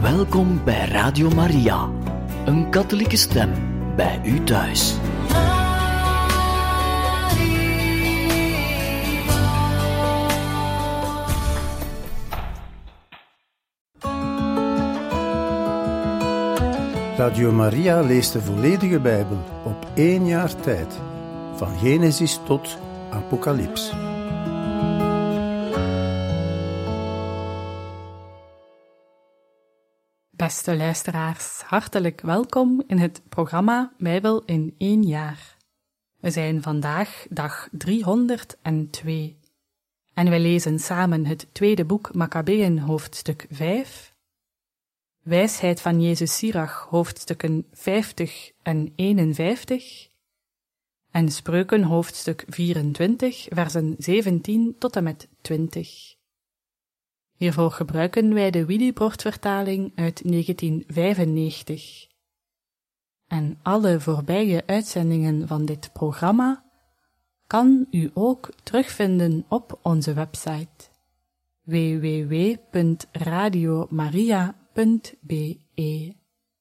Welkom bij Radio Maria, een katholieke stem bij u thuis. Radio Maria leest de volledige Bijbel op 1 jaar tijd, van Genesis tot Apocalyps. Beste luisteraars, hartelijk welkom in het programma Bijbel in 1 jaar. We zijn vandaag dag 302 en wij lezen samen het tweede boek Makkabeeën hoofdstuk 5, Wijsheid van Jezus Sirach hoofdstukken 50 en 51 en Spreuken hoofdstuk 24 versen 17 tot en met 20. Hiervoor gebruiken wij de Willibrord-vertaling uit 1995. En alle voorbije uitzendingen van dit programma kan u ook terugvinden op onze website www.radiomaria.be.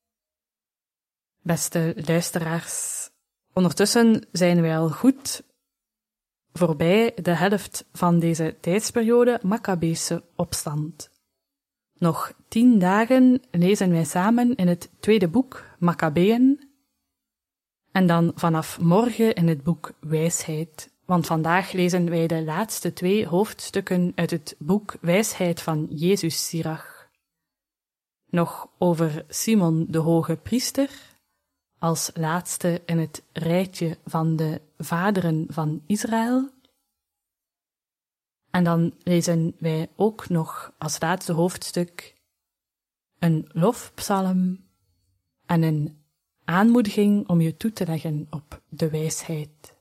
Beste luisteraars, ondertussen zijn wij al goed voorbij de helft van deze tijdsperiode Makkabeese opstand. Nog 10 dagen lezen wij samen in het tweede boek Makkabeeën en dan vanaf morgen in het boek Wijsheid, want vandaag lezen wij de laatste 2 hoofdstukken uit het boek Wijsheid van Jezus Sirach. Nog over Simon de hoge priester, als laatste in het rijtje van de vaderen van Israël. En dan lezen wij ook nog als laatste hoofdstuk een lofpsalm en een aanmoediging om je toe te leggen op de wijsheid.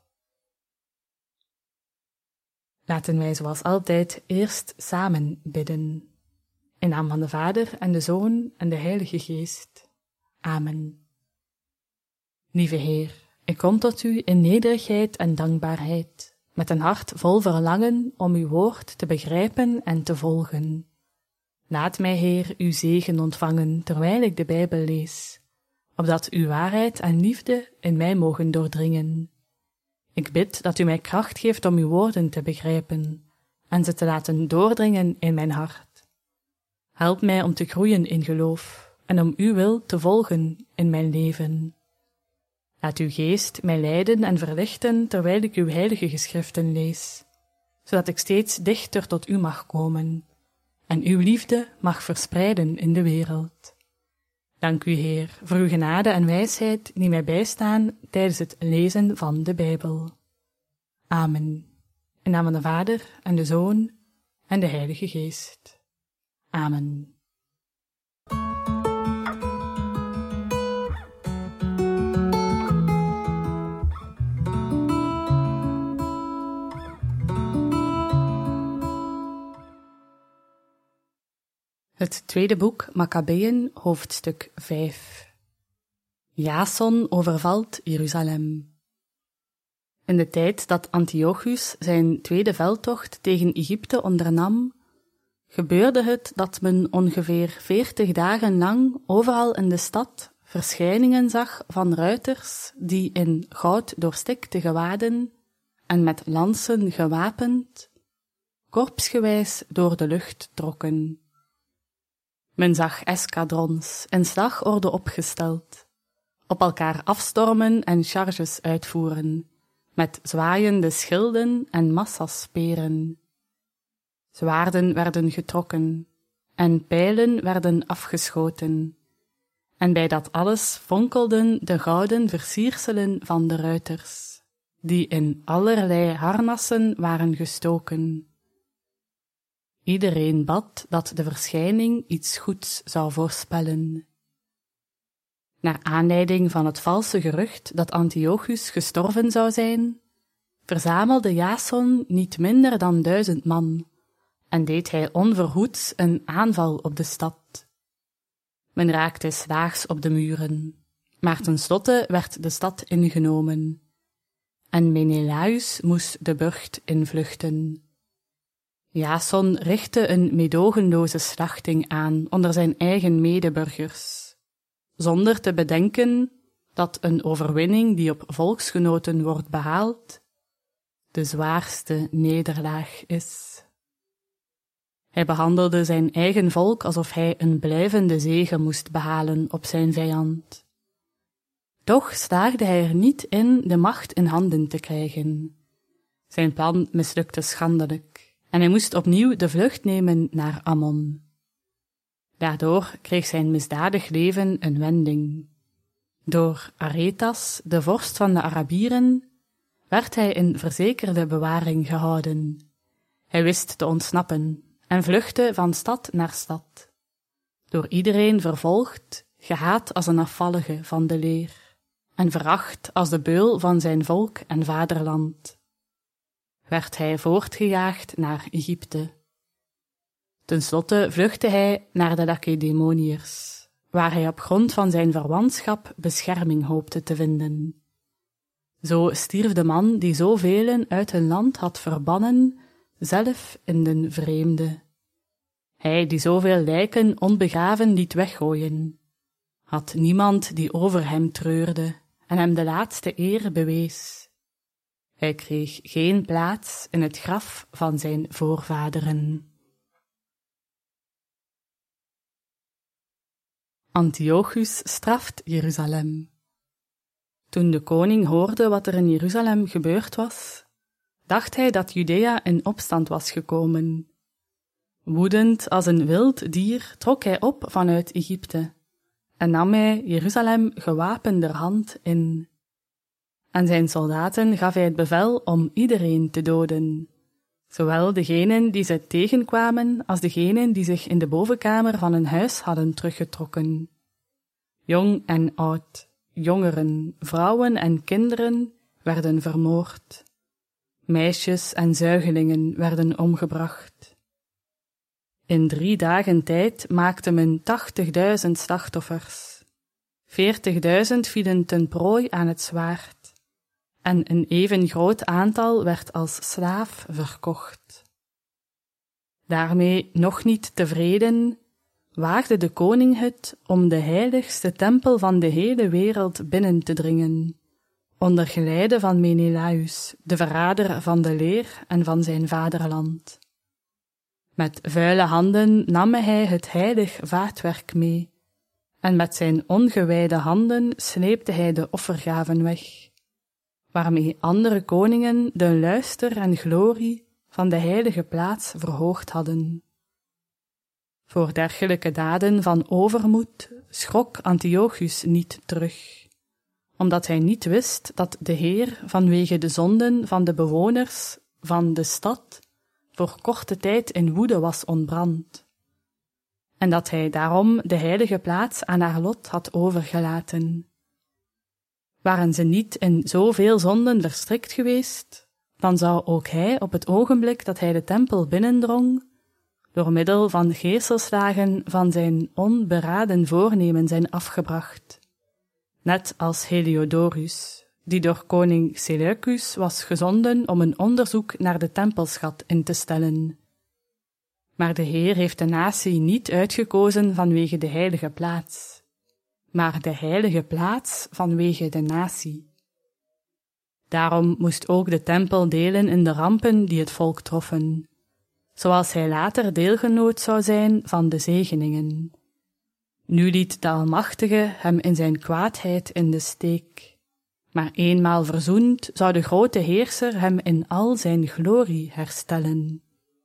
Laten wij zoals altijd eerst samen bidden. In naam van de Vader en de Zoon en de Heilige Geest. Amen. Lieve Heer, ik kom tot u in nederigheid en dankbaarheid, met een hart vol verlangen om uw woord te begrijpen en te volgen. Laat mij, Heer, uw zegen ontvangen terwijl ik de Bijbel lees, opdat uw waarheid en liefde in mij mogen doordringen. Ik bid dat u mij kracht geeft om uw woorden te begrijpen en ze te laten doordringen in mijn hart. Help mij om te groeien in geloof en om uw wil te volgen in mijn leven. Laat uw geest mij leiden en verlichten terwijl ik uw heilige geschriften lees, zodat ik steeds dichter tot u mag komen en uw liefde mag verspreiden in de wereld. Dank u, Heer, voor uw genade en wijsheid die mij bijstaan tijdens het lezen van de Bijbel. Amen. In naam van de Vader en de Zoon en de Heilige Geest. Amen. Het tweede boek Makkabeeën, hoofdstuk 5. Jason overvalt Jeruzalem. In de tijd dat Antiochus zijn tweede veldtocht tegen Egypte ondernam, gebeurde het dat men ongeveer 40 dagen lang overal in de stad verschijningen zag van ruiters die in goud doorstikte gewaden en met lansen gewapend, korpsgewijs door de lucht trokken. Men zag eskadrons in slagorde opgesteld, op elkaar afstormen en charges uitvoeren, met zwaaiende schilden en massa's speren. Zwaarden werden getrokken en pijlen werden afgeschoten, en bij dat alles fonkelden de gouden versierselen van de ruiters, die in allerlei harnassen waren gestoken. Iedereen bad dat de verschijning iets goeds zou voorspellen. Naar aanleiding van het valse gerucht dat Antiochus gestorven zou zijn, verzamelde Jason niet minder dan 1000 man, en deed hij onverhoeds een aanval op de stad. Men raakte slaags op de muren, maar tenslotte werd de stad ingenomen, en Menelaüs moest de burcht invluchten. Jason richtte een meedogenloze slachting aan onder zijn eigen medeburgers, zonder te bedenken dat een overwinning die op volksgenoten wordt behaald, de zwaarste nederlaag is. Hij behandelde zijn eigen volk alsof hij een blijvende zege moest behalen op zijn vijand. Toch slaagde hij er niet in de macht in handen te krijgen. Zijn plan mislukte schandelijk en hij moest opnieuw de vlucht nemen naar Ammon. Daardoor kreeg zijn misdadig leven een wending. Door Aretas, de vorst van de Arabieren, werd hij in verzekerde bewaring gehouden. Hij wist te ontsnappen en vluchtte van stad naar stad. Door iedereen vervolgd, gehaat als een afvallige van de leer en veracht als de beul van zijn volk en vaderland. Werd hij voortgejaagd naar Egypte. Ten slotte vluchtte hij naar de Lacedemoniërs, waar hij op grond van zijn verwantschap bescherming hoopte te vinden. Zo stierf de man die zovelen uit hun land had verbannen, zelf in den vreemde. Hij die zoveel lijken onbegraven liet weggooien, had niemand die over hem treurde en hem de laatste eer bewees. Hij kreeg geen plaats in het graf van zijn voorvaderen. Antiochus straft Jeruzalem. Toen de koning hoorde wat er in Jeruzalem gebeurd was, dacht hij dat Judea in opstand was gekomen. Woedend als een wild dier trok hij op vanuit Egypte en nam hij Jeruzalem gewapenderhand in. Aan zijn soldaten gaf hij het bevel om iedereen te doden, zowel degenen die ze tegenkwamen als degenen die zich in de bovenkamer van een huis hadden teruggetrokken. Jong en oud, jongeren, vrouwen en kinderen werden vermoord. Meisjes en zuigelingen werden omgebracht. In 3 dagen tijd maakte men 80.000 slachtoffers. 40.000 vielen ten prooi aan het zwaard. En een even groot aantal werd als slaaf verkocht. Daarmee nog niet tevreden, waagde de koning het om de heiligste tempel van de hele wereld binnen te dringen, onder geleide van Menelaüs, de verrader van de leer en van zijn vaderland. Met vuile handen nam hij het heilig vaatwerk mee, en met zijn ongewijde handen sleepte hij de offergaven weg, waarmee andere koningen de luister en glorie van de heilige plaats verhoogd hadden. Voor dergelijke daden van overmoed schrok Antiochus niet terug, omdat hij niet wist dat de Heer vanwege de zonden van de bewoners van de stad voor korte tijd in woede was ontbrand, en dat hij daarom de heilige plaats aan haar lot had overgelaten. Waren ze niet in zoveel zonden verstrikt geweest, dan zou ook hij op het ogenblik dat hij de tempel binnendrong, door middel van geeselslagen van zijn onberaden voornemen zijn afgebracht, net als Heliodorus, die door koning Seleucus was gezonden om een onderzoek naar de tempelschat in te stellen. Maar de Heer heeft de natie niet uitgekozen vanwege de heilige plaats, maar de heilige plaats vanwege de natie. Daarom moest ook de tempel delen in de rampen die het volk troffen, zoals hij later deelgenoot zou zijn van de zegeningen. Nu liet de Almachtige hem in zijn kwaadheid in de steek, maar eenmaal verzoend zou de grote heerser hem in al zijn glorie herstellen.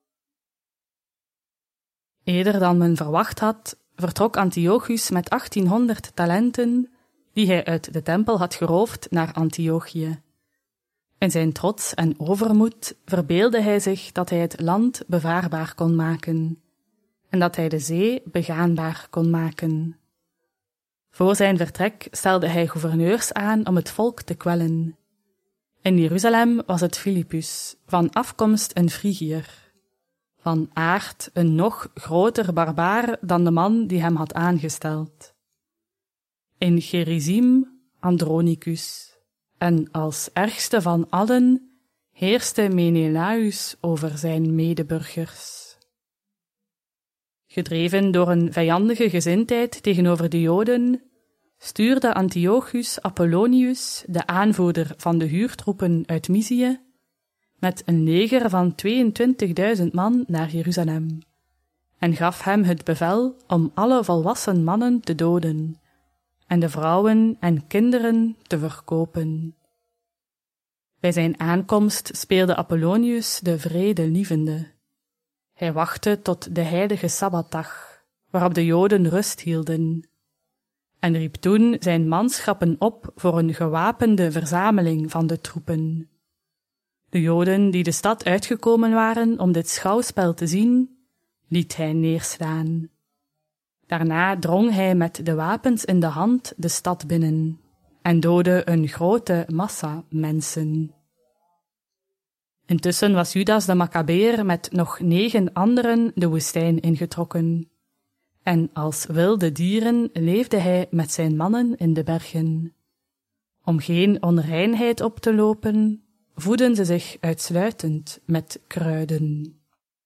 Eerder dan men verwacht had, vertrok Antiochus met 1800 talenten, die hij uit de tempel had geroofd, naar Antiochië. In zijn trots en overmoed verbeeldde hij zich dat hij het land bevaarbaar kon maken en dat hij de zee begaanbaar kon maken. Voor zijn vertrek stelde hij gouverneurs aan om het volk te kwellen. In Jeruzalem was het Philippus, van afkomst een Frigiër, van aard een nog groter barbaar dan de man die hem had aangesteld. In Gerizim Andronicus, en als ergste van allen heerste Menelaüs over zijn medeburgers. Gedreven door een vijandige gezindheid tegenover de Joden, stuurde Antiochus Apollonius, de aanvoerder van de huurtroepen uit Mysië, met een leger van 22.000 man naar Jeruzalem en gaf hem het bevel om alle volwassen mannen te doden en de vrouwen en kinderen te verkopen. Bij zijn aankomst speelde Apollonius de vredelievende. Hij wachtte tot de heilige Sabbatdag, waarop de Joden rust hielden, en riep toen zijn manschappen op voor een gewapende verzameling van de troepen. De Joden die de stad uitgekomen waren om dit schouwspel te zien, liet hij neerslaan. Daarna drong hij met de wapens in de hand de stad binnen en doodde een grote massa mensen. Intussen was Judas de Maccabeer met nog 9 anderen de woestijn ingetrokken, en als wilde dieren leefde hij met zijn mannen in de bergen. Om geen onreinheid op te lopen, voedden ze zich uitsluitend met kruiden.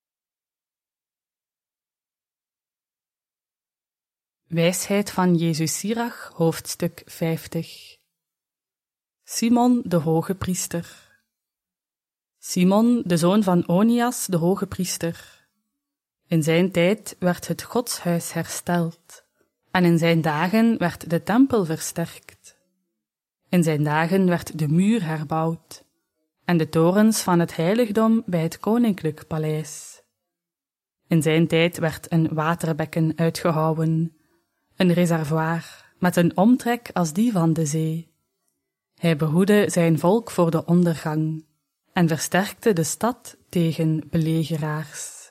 Wijsheid van Jezus Sirach, hoofdstuk 50. Simon de hoge priester. Simon, de zoon van Onias, de hoge priester. In zijn tijd werd het godshuis hersteld, en in zijn dagen werd de tempel versterkt. In zijn dagen werd de muur herbouwd, en de torens van het heiligdom bij het koninklijk paleis. In zijn tijd werd een waterbekken uitgehouwen, een reservoir met een omtrek als die van de zee. Hij behoedde zijn volk voor de ondergang en versterkte de stad tegen belegeraars.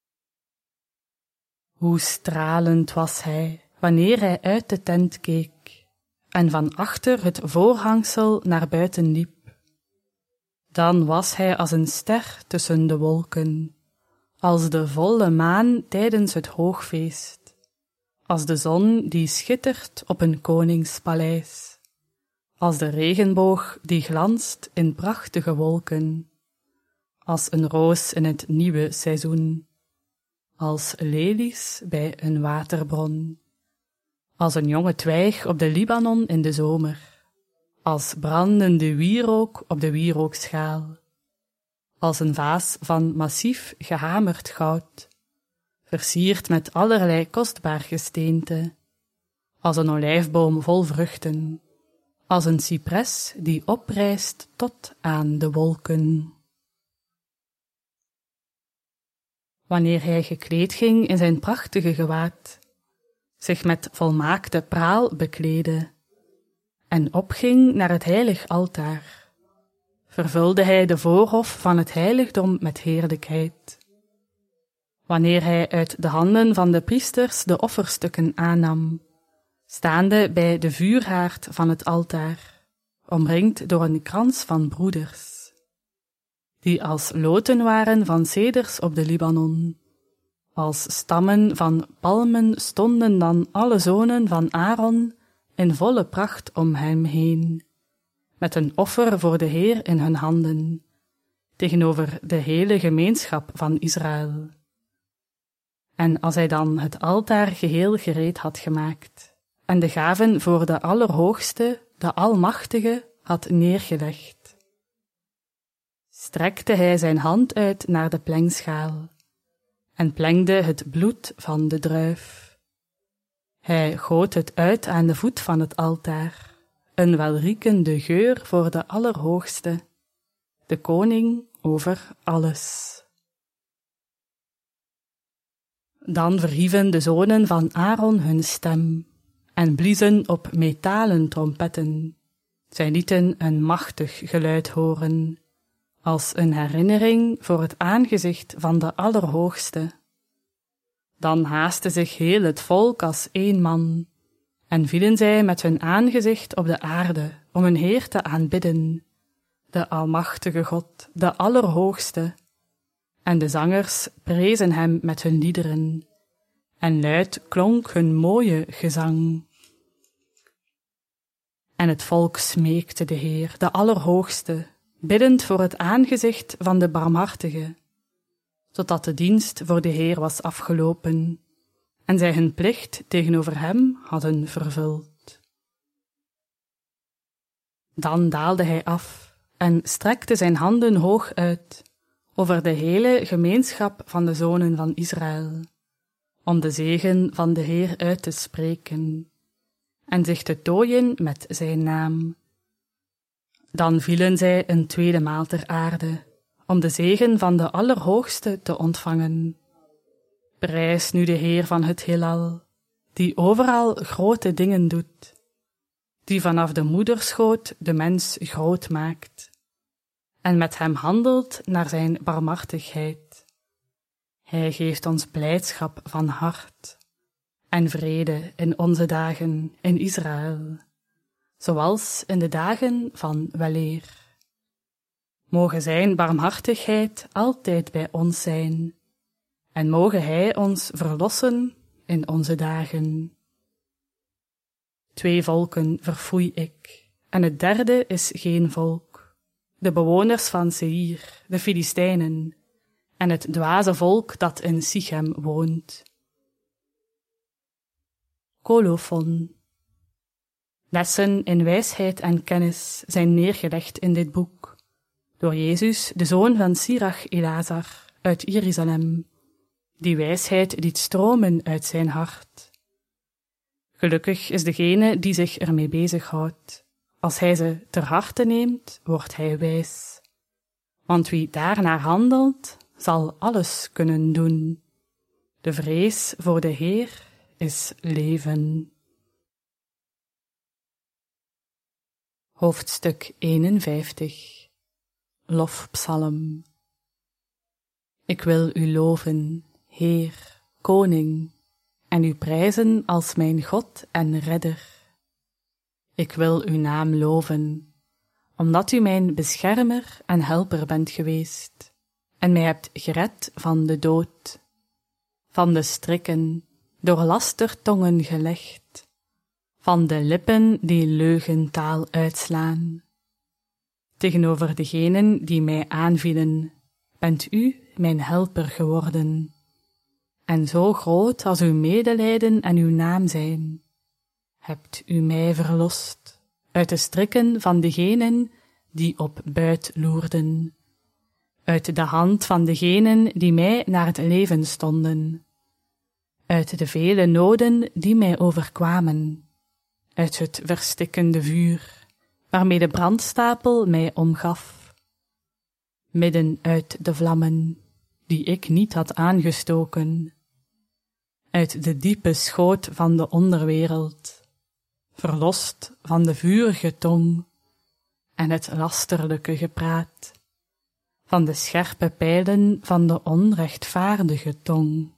Hoe stralend was hij, wanneer hij uit de tent keek en van achter het voorhangsel naar buiten liep. Dan was hij als een ster tussen de wolken, als de volle maan tijdens het hoogfeest, als de zon die schittert op een koningspaleis, als de regenboog die glanst in prachtige wolken, als een roos in het nieuwe seizoen, als lelies bij een waterbron, als een jonge twijg op de Libanon in de zomer, als brandende wierook op de wierookschaal, als een vaas van massief gehamerd goud, versierd met allerlei kostbaar gesteente, als een olijfboom vol vruchten, als een cipres die oprijst tot aan de wolken. Wanneer hij gekleed ging in zijn prachtige gewaad, zich met volmaakte praal bekleedde en opging naar het heilig altaar, vervulde hij de voorhof van het heiligdom met heerlijkheid. Wanneer hij uit de handen van de priesters de offerstukken aannam, staande bij de vuurhaard van het altaar, omringd door een krans van broeders, die als loten waren van ceders op de Libanon. Als stammen van palmen stonden dan alle zonen van Aaron in volle pracht om hem heen, met een offer voor de Heer in hun handen, tegenover de hele gemeenschap van Israël. En als hij dan het altaar geheel gereed had gemaakt, en de gaven voor de Allerhoogste, de Almachtige, had neergelegd, strekte hij zijn hand uit naar de plengschaal en plengde het bloed van de druif. Hij goot het uit aan de voet van het altaar, een welriekende geur voor de Allerhoogste, de koning over alles. Dan verhieven de zonen van Aaron hun stem en bliezen op metalen trompetten. Zij lieten een machtig geluid horen, als een herinnering voor het aangezicht van de Allerhoogste. Dan haastte zich heel het volk als één man, en vielen zij met hun aangezicht op de aarde om hun Heer te aanbidden, de Almachtige God, de Allerhoogste. En de zangers prezen hem met hun liederen, en luid klonk hun mooie gezang. En het volk smeekte de Heer, de Allerhoogste, biddend voor het aangezicht van de Barmhartige, totdat de dienst voor de Heer was afgelopen en zij hun plicht tegenover hem hadden vervuld. Dan daalde hij af en strekte zijn handen hoog uit over de hele gemeenschap van de zonen van Israël, om de zegen van de Heer uit te spreken en zich te tooien met zijn naam. Dan vielen zij een tweede maal ter aarde, om de zegen van de Allerhoogste te ontvangen. Prijs nu de Heer van het heelal, die overal grote dingen doet, die vanaf de moederschoot de mens groot maakt, en met hem handelt naar zijn barmhartigheid. Hij geeft ons blijdschap van hart en vrede in onze dagen in Israël, zoals in de dagen van weleer. Mogen zijn barmhartigheid altijd bij ons zijn, en mogen hij ons verlossen in onze dagen. 2 volken verfoei ik, en het derde is geen volk, de bewoners van Seir, de Filistijnen, en het dwaze volk dat in Sichem woont. Kolofon. Lessen in wijsheid en kennis zijn neergelegd in dit boek, door Jezus, de zoon van Sirach Elazar, uit Jeruzalem, die wijsheid liet stromen uit zijn hart. Gelukkig is degene die zich ermee bezighoudt. Als hij ze ter harte neemt, wordt hij wijs. Want wie daarnaar handelt, zal alles kunnen doen. De vrees voor de Heer is leven. Hoofdstuk 51. Lofpsalm. Ik wil u loven, Heer, Koning, en u prijzen als mijn God en Redder. Ik wil uw naam loven, omdat u mijn beschermer en helper bent geweest, en mij hebt gered van de dood, van de strikken, door lastertongen gelegd, van de lippen die leugentaal uitslaan. Tegenover degenen die mij aanvielen, bent u mijn helper geworden. En zo groot als uw medelijden en uw naam zijn, hebt u mij verlost uit de strikken van degenen die op buit loerden, uit de hand van degenen die mij naar het leven stonden, uit de vele noden die mij overkwamen, uit het verstikkende vuur, waarmee de brandstapel mij omgaf, midden uit de vlammen, die ik niet had aangestoken, uit de diepe schoot van de onderwereld, verlost van de vurige tong en het lasterlijke gepraat, van de scherpe pijlen van de onrechtvaardige tong.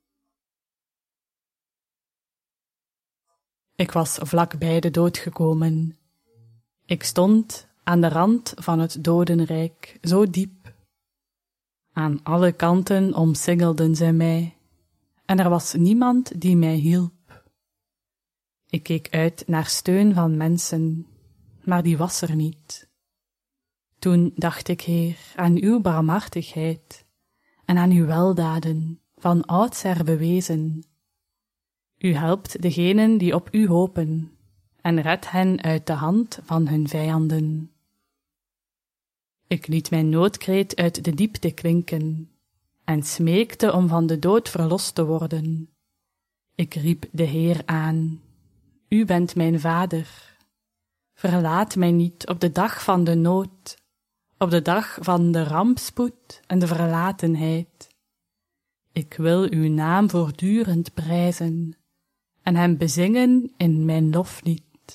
Ik was vlak bij de dood gekomen. Ik stond aan de rand van het dodenrijk, zo diep. Aan alle kanten omsingelden zij mij, en er was niemand die mij hielp. Ik keek uit naar steun van mensen, maar die was er niet. Toen dacht ik, Heer, aan uw barmhartigheid en aan uw weldaden, van oudsher bewezen. U helpt degenen die op u hopen, en redt hen uit de hand van hun vijanden. Ik liet mijn noodkreet uit de diepte klinken, en smeekte om van de dood verlost te worden. Ik riep de Heer aan, u bent mijn vader. Verlaat mij niet op de dag van de nood, op de dag van de rampspoed en de verlatenheid. Ik wil uw naam voortdurend prijzen en hem bezingen in mijn loflied.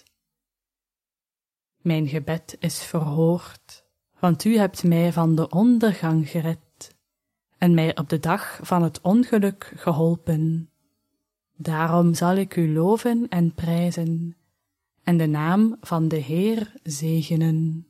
Mijn gebed is verhoord, want u hebt mij van de ondergang gered en mij op de dag van het ongeluk geholpen. Daarom zal ik u loven en prijzen en de naam van de Heer zegenen.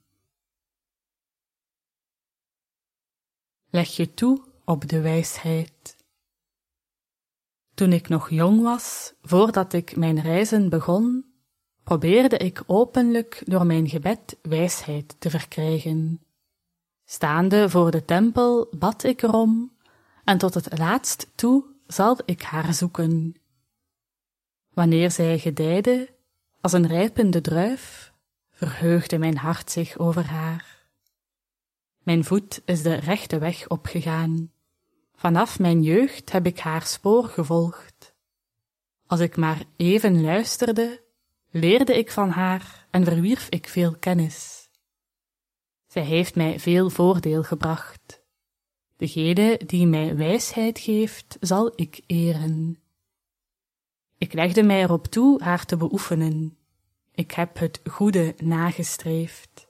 Leg je toe op de wijsheid. Toen ik nog jong was, voordat ik mijn reizen begon, probeerde ik openlijk door mijn gebed wijsheid te verkrijgen. Staande voor de tempel bad ik erom, en tot het laatst toe zal ik haar zoeken. Wanneer zij gedijde, als een rijpende druif, verheugde mijn hart zich over haar. Mijn voet is de rechte weg opgegaan. Vanaf mijn jeugd heb ik haar spoor gevolgd. Als ik maar even luisterde, leerde ik van haar en verwierf ik veel kennis. Zij heeft mij veel voordeel gebracht. Degene die mij wijsheid geeft, zal ik eren. Ik legde mij erop toe haar te beoefenen. Ik heb het goede nagestreefd.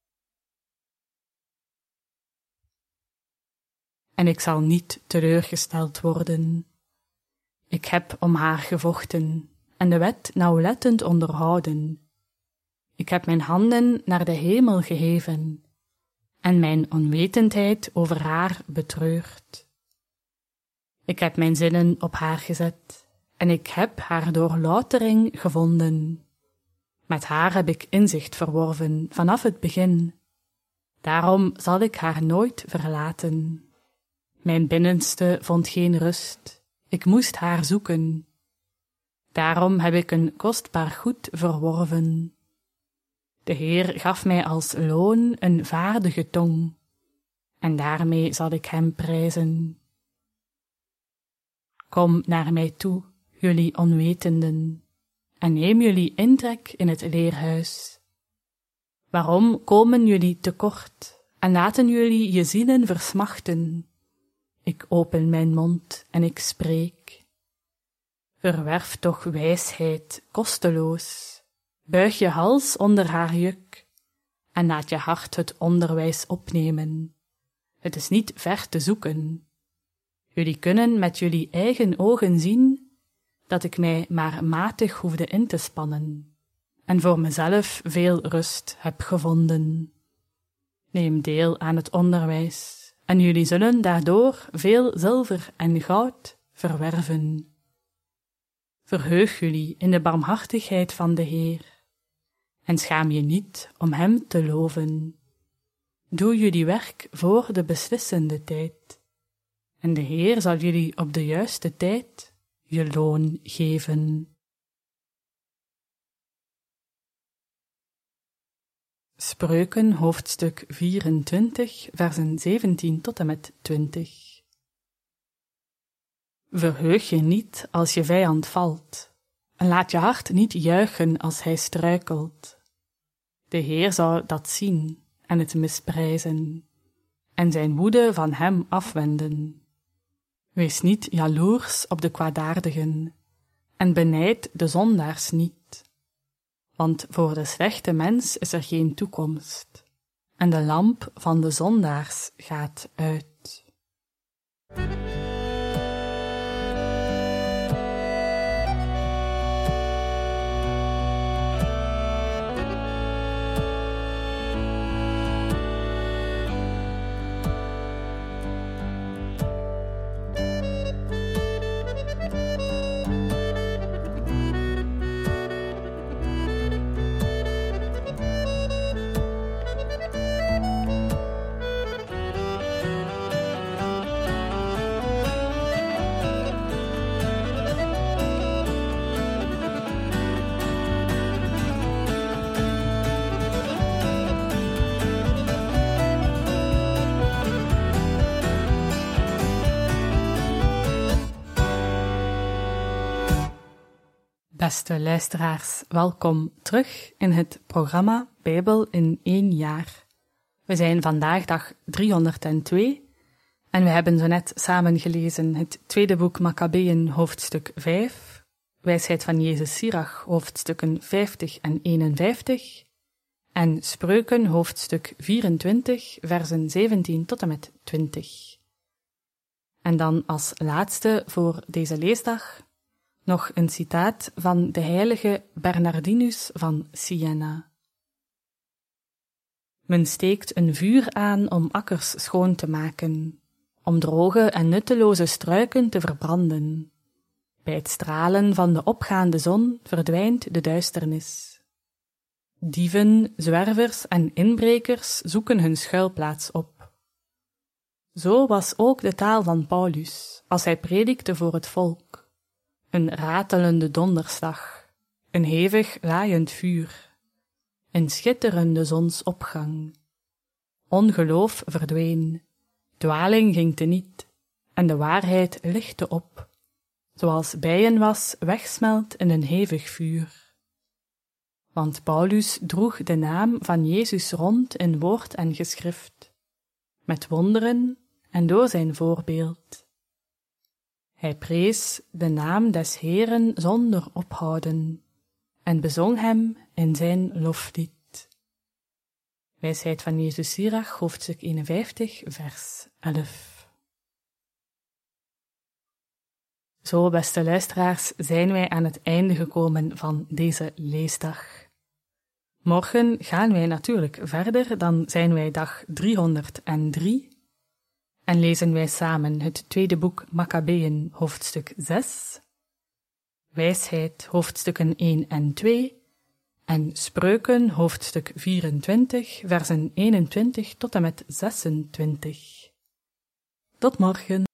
En ik zal niet teleurgesteld worden. Ik heb om haar gevochten en de wet nauwlettend onderhouden. Ik heb mijn handen naar de hemel geheven en mijn onwetendheid over haar betreurd. Ik heb mijn zinnen op haar gezet en ik heb haar doorloutering gevonden. Met haar heb ik inzicht verworven vanaf het begin. Daarom zal ik haar nooit verlaten. Mijn binnenste vond geen rust. Ik moest haar zoeken. Daarom heb ik een kostbaar goed verworven. De Heer gaf mij als loon een vaardige tong, en daarmee zal ik hem prijzen. Kom naar mij toe, jullie onwetenden, en neem jullie intrek in het leerhuis. Waarom komen jullie tekort en laten jullie je zielen versmachten? Ik open mijn mond en ik spreek. Verwerf toch wijsheid kosteloos. Buig je hals onder haar juk en laat je hart het onderwijs opnemen. Het is niet ver te zoeken. Jullie kunnen met jullie eigen ogen zien dat ik mij maar matig hoefde in te spannen en voor mezelf veel rust heb gevonden. Neem deel aan het onderwijs en jullie zullen daardoor veel zilver en goud verwerven. Verheug jullie in de barmhartigheid van de Heer en schaam je niet om hem te loven. Doe jullie werk voor de beslissende tijd en de Heer zal jullie op de juiste tijd je loon geven. Spreuken, hoofdstuk 24, versen 17 tot en met 20. Verheug je niet als je vijand valt, en laat je hart niet juichen als hij struikelt. De Heer zou dat zien en het misprijzen, en zijn woede van hem afwenden. Wees niet jaloers op de kwaadaardigen, en benijd de zondaars niet. Want voor de slechte mens is er geen toekomst, en de lamp van de zondaars gaat uit. Beste luisteraars, welkom terug in het programma Bijbel in 1 jaar. We zijn vandaag dag 302 en we hebben zo net samen gelezen het tweede boek Makkabeeën, hoofdstuk 5, Wijsheid van Jezus Sirach, hoofdstukken 50 en 51, en Spreuken, hoofdstuk 24, versen 17 tot en met 20. En dan als laatste voor deze leesdag nog een citaat van de heilige Bernardinus van Siena. Men steekt een vuur aan om akkers schoon te maken, om droge en nutteloze struiken te verbranden. Bij het stralen van de opgaande zon verdwijnt de duisternis. Dieven, zwervers en inbrekers zoeken hun schuilplaats op. Zo was ook de taal van Paulus, als hij predikte voor het volk. Een ratelende donderslag, een hevig laaiend vuur, een schitterende zonsopgang. Ongeloof verdween, dwaling ging teniet, en de waarheid lichtte op, zoals bijenwas wegsmelt in een hevig vuur. Want Paulus droeg de naam van Jezus rond in woord en geschrift, met wonderen en door zijn voorbeeld. Hij prees de naam des Heeren zonder ophouden en bezong hem in zijn loflied. Wijsheid van Jezus Sirach, hoofdstuk 51, vers 11. Zo, beste luisteraars, zijn wij aan het einde gekomen van deze leesdag. Morgen gaan wij natuurlijk verder, dan zijn wij dag 303 en lezen wij samen het tweede boek Makkabeeën, hoofdstuk 6, Wijsheid, hoofdstukken 1 en 2, en Spreuken, hoofdstuk 24, versen 21 tot en met 26. Tot morgen.